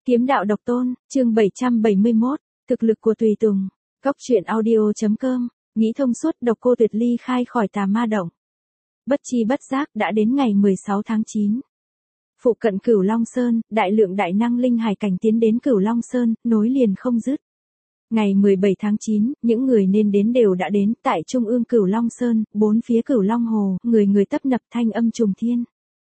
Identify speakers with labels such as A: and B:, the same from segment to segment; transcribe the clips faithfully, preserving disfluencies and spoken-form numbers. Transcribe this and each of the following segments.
A: Kiếm đạo độc tôn, chương bảy trăm bảy mươi mốt, thực lực của tùy tùng. Cốc truyện audio.com, nghĩ thông suốt độc cô Tuyệt Ly khai khỏi tà ma động. Bất chi bất giác đã đến ngày mười sáu tháng chín. Phụ cận Cửu Long Sơn, đại lượng đại năng linh hải cảnh tiến đến Cửu Long Sơn, nối liền không dứt. Ngày mười bảy tháng chín, những người nên đến đều đã đến, tại trung ương Cửu Long Sơn, bốn phía Cửu Long Hồ, người người tấp nập thanh âm trùng thiên.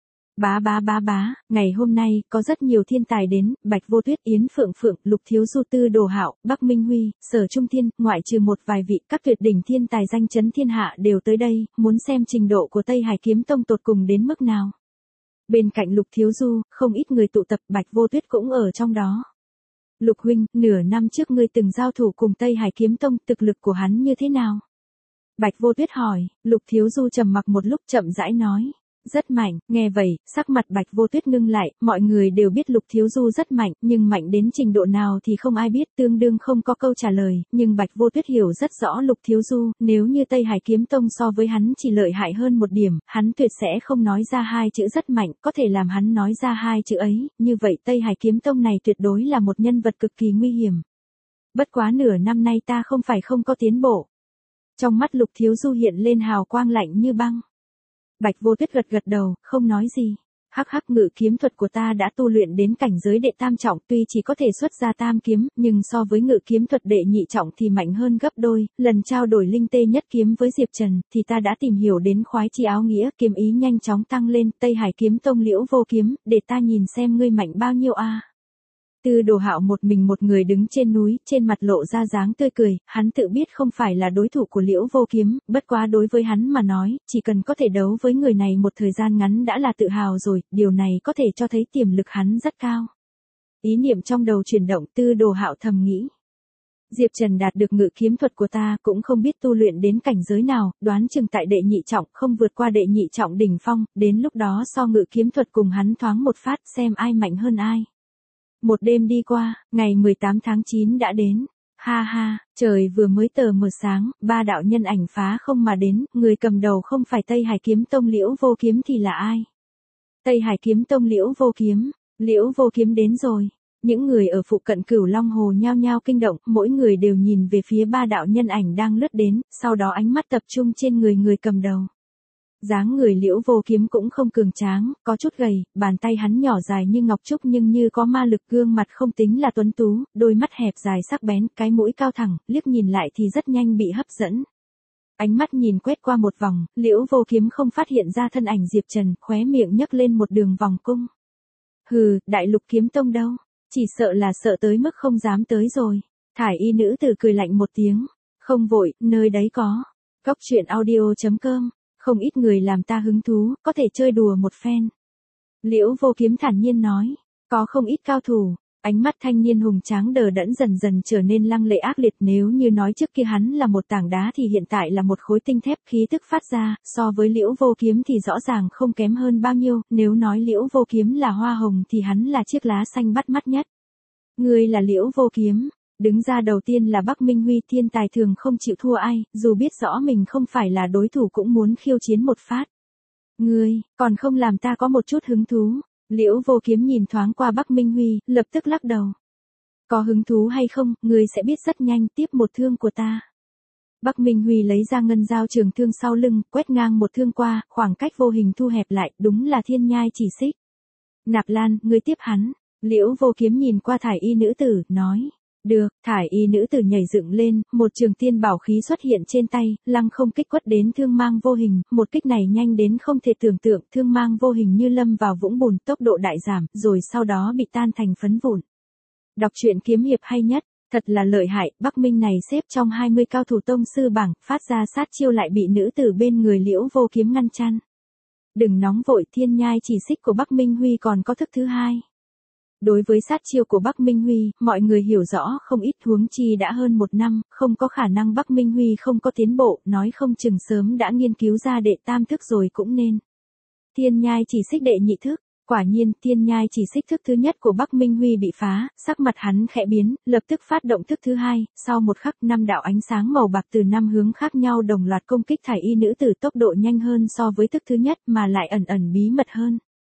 A: Bá bá bá bá, ngày hôm nay, có rất nhiều thiên tài đến, Bạch Vô Tuyết, Yến Phượng Phượng, Lục Thiếu Du, Tư Đồ Hạo, Bắc Minh Huy, Sở Trung Thiên, ngoại trừ một vài vị, các tuyệt đỉnh thiên tài danh chấn thiên hạ đều tới đây, muốn xem trình độ của Tây Hải Kiếm Tông tột cùng đến mức nào. Bên cạnh Lục Thiếu Du, không ít người tụ tập, Bạch Vô Tuyết cũng ở trong đó. Lục huynh, nửa năm trước ngươi từng giao thủ cùng Tây Hải Kiếm Tông, thực lực của hắn như thế nào? Bạch Vô Tuyết hỏi. Lục Thiếu Du trầm mặc một lúc, chậm rãi nói. Rất mạnh. Nghe vậy, sắc mặt Bạch Vô Tuyết ngưng lại, mọi người đều biết Lục Thiếu Du rất mạnh, nhưng mạnh đến trình độ nào thì không ai biết, tương đương không có câu trả lời, nhưng Bạch Vô Tuyết hiểu rất rõ Lục Thiếu Du, nếu như Tây Hải Kiếm Tông so với hắn chỉ lợi hại hơn một điểm, hắn tuyệt sẽ không nói ra hai chữ rất mạnh, có thể làm hắn nói ra hai chữ ấy, như vậy Tây Hải Kiếm Tông này tuyệt đối là một nhân vật cực kỳ nguy hiểm. Bất quá nửa năm nay ta không phải không có tiến bộ. Trong mắt Lục Thiếu Du hiện lên hào quang lạnh như băng. Bạch Vô Tuyết gật gật đầu, không nói gì. Hắc hắc, ngự kiếm thuật của ta đã tu luyện đến cảnh giới đệ tam trọng, tuy chỉ có thể xuất ra tam kiếm, nhưng so với ngự kiếm thuật đệ nhị trọng thì mạnh hơn gấp đôi. Lần trao đổi linh tê nhất kiếm với Diệp Trần, thì ta đã tìm hiểu đến khoái chi áo nghĩa, kiếm ý nhanh chóng tăng lên. Tây Hải Kiếm Tông Liễu Vô Kiếm, để ta nhìn xem ngươi mạnh bao nhiêu a. Tư Đồ Hạo một mình một người đứng trên núi, trên mặt lộ ra dáng tươi cười, hắn tự biết không phải là đối thủ của Liễu Vô Kiếm, bất quá đối với hắn mà nói, chỉ cần có thể đấu với người này một thời gian ngắn đã là tự hào rồi, điều này có thể cho thấy tiềm lực hắn rất cao. Ý niệm trong đầu chuyển động, Tư Đồ Hạo thầm nghĩ. Diệp Trần đạt được ngự kiếm thuật của ta, cũng không biết tu luyện đến cảnh giới nào, đoán chừng tại đệ nhị trọng, không vượt qua đệ nhị trọng đỉnh phong, đến lúc đó so ngự kiếm thuật cùng hắn thoáng một phát, xem ai mạnh hơn ai. Một đêm đi qua, ngày mười tám tháng chín đã đến. Ha ha, trời vừa mới tờ mờ sáng, ba đạo nhân ảnh phá không mà đến, người cầm đầu không phải Tây Hải Kiếm Tông Liễu Vô Kiếm thì là ai? Tây Hải Kiếm Tông Liễu Vô Kiếm, Liễu Vô Kiếm đến rồi. Những người ở phụ cận Cửu Long Hồ nhao nhao kinh động, mỗi người đều nhìn về phía ba đạo nhân ảnh đang lướt đến, sau đó ánh mắt tập trung trên người người cầm đầu. Dáng người Liễu Vô Kiếm cũng không cường tráng, có chút gầy, bàn tay hắn nhỏ dài như ngọc trúc nhưng như có ma lực, gương mặt không tính là tuấn tú, đôi mắt hẹp dài sắc bén, cái mũi cao thẳng, liếc nhìn lại thì rất nhanh bị hấp dẫn. Ánh mắt nhìn quét qua một vòng, Liễu Vô Kiếm không phát hiện ra thân ảnh Diệp Trần, khóe miệng nhấc lên một đường vòng cung. Hừ, Đại Lục Kiếm Tông đâu? Chỉ sợ là sợ tới mức không dám tới rồi. Thải y nữ tử cười lạnh một tiếng. Không vội, nơi đấy có. Cốc truyện audio.com. Không ít người làm ta hứng thú, có thể chơi đùa một phen. Liễu Vô Kiếm thản nhiên nói, có không ít cao thủ. Ánh mắt thanh niên hùng tráng đờ đẫn dần dần trở nên lăng lệ ác liệt, nếu như nói trước kia hắn là một tảng đá thì hiện tại là một khối tinh thép, khí tức phát ra, so với Liễu Vô Kiếm thì rõ ràng không kém hơn bao nhiêu, nếu nói Liễu Vô Kiếm là hoa hồng thì hắn là chiếc lá xanh bắt mắt nhất. Ngươi là Liễu Vô Kiếm. Đứng ra đầu tiên là Bắc Minh Huy, thiên tài thường không chịu thua ai, dù biết rõ mình không phải là đối thủ cũng muốn khiêu chiến một phát. Ngươi, còn không làm ta có một chút hứng thú. Liễu Vô Kiếm nhìn thoáng qua Bắc Minh Huy, lập tức lắc đầu. Có hứng thú hay không, ngươi sẽ biết rất nhanh, tiếp một thương của ta. Bắc Minh Huy lấy ra ngân dao trường thương sau lưng, quét ngang một thương qua, khoảng cách vô hình thu hẹp lại, đúng là thiên nhai chỉ xích. Nạp Lan, ngươi tiếp hắn. Liễu Vô Kiếm nhìn qua thải y nữ tử, nói. Được, thải y nữ tử nhảy dựng lên, một trường tiên bảo khí xuất hiện trên tay, lăng không kích quất đến thương mang vô hình, một kích này nhanh đến không thể tưởng tượng, thương mang vô hình như lâm vào vũng bùn, tốc độ đại giảm, rồi sau đó bị tan thành phấn vụn. Đọc truyện kiếm hiệp hay nhất, thật là lợi hại, Bắc Minh này xếp trong hai mươi cao thủ tông sư bảng, phát ra sát chiêu lại bị nữ tử bên người Liễu Vô Kiếm ngăn chặn. Đừng nóng vội, thiên nhai chỉ xích của Bắc Minh Huy còn có thức thứ hai. Đối với sát chiêu của Bắc Minh Huy, mọi người hiểu rõ không ít, huống chi đã hơn một năm, không có khả năng Bắc Minh Huy không có tiến bộ, nói không chừng sớm đã nghiên cứu ra đệ tam thức rồi cũng nên. Thiên nhai chỉ xích đệ nhị thức, quả nhiên thiên nhai chỉ xích thức thứ nhất của Bắc Minh Huy bị phá, sắc mặt hắn khẽ biến, lập tức phát động thức thứ hai, sau một khắc năm đạo ánh sáng màu bạc từ năm hướng khác nhau đồng loạt công kích thải y nữ tử, tốc độ nhanh hơn so với thức thứ nhất mà lại ẩn ẩn bí mật hơn.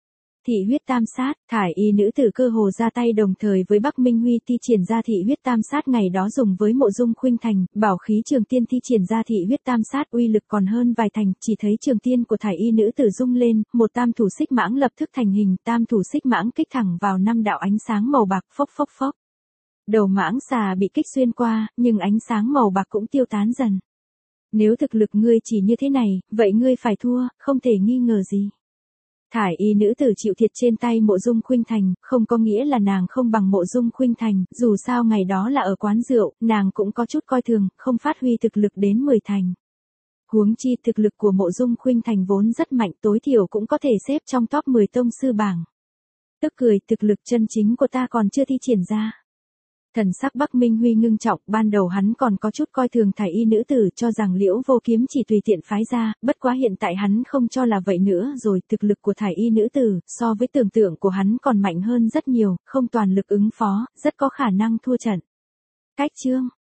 A: Thị huyết tam sát, thải y nữ tử cơ hồ ra tay đồng thời với Bắc Minh Huy thi triển ra thị huyết tam sát ngày đó dùng với Mộ Dung Khuynh Thành, bảo khí trường tiên thi triển ra thị huyết tam sát uy lực còn hơn vài thành, chỉ thấy trường tiên của thải y nữ tử rung lên, một tam thủ xích mãng lập tức thành hình, tam thủ xích mãng kích thẳng vào năm đạo ánh sáng màu bạc phốc phốc phốc. Đầu mãng xà bị kích xuyên qua, nhưng ánh sáng màu bạc cũng tiêu tán dần. Nếu thực lực ngươi chỉ như thế này, vậy ngươi phải thua, không thể nghi ngờ gì. Thải y nữ tử chịu thiệt trên tay Mộ Dung Khuynh Thành, không có nghĩa là nàng không bằng Mộ Dung Khuynh Thành, dù sao ngày đó là ở quán rượu, nàng cũng có chút coi thường, không phát huy thực lực đến mười thành. Huống chi thực lực của Mộ Dung Khuynh Thành vốn rất mạnh, tối thiểu cũng có thể xếp trong top mười tông sư bảng. Tức cười, thực lực chân chính của ta còn chưa thi triển ra. Thần sắc Bắc Minh Huy ngưng trọng, ban đầu hắn còn có chút coi thường thải y nữ tử, cho rằng Liễu Vô Kiếm chỉ tùy tiện phái ra, bất quá hiện tại hắn không cho là vậy nữa rồi, thực lực của thải y nữ tử, so với tưởng tượng của hắn còn mạnh hơn rất nhiều, không toàn lực ứng phó, rất có khả năng thua trận. Cách chương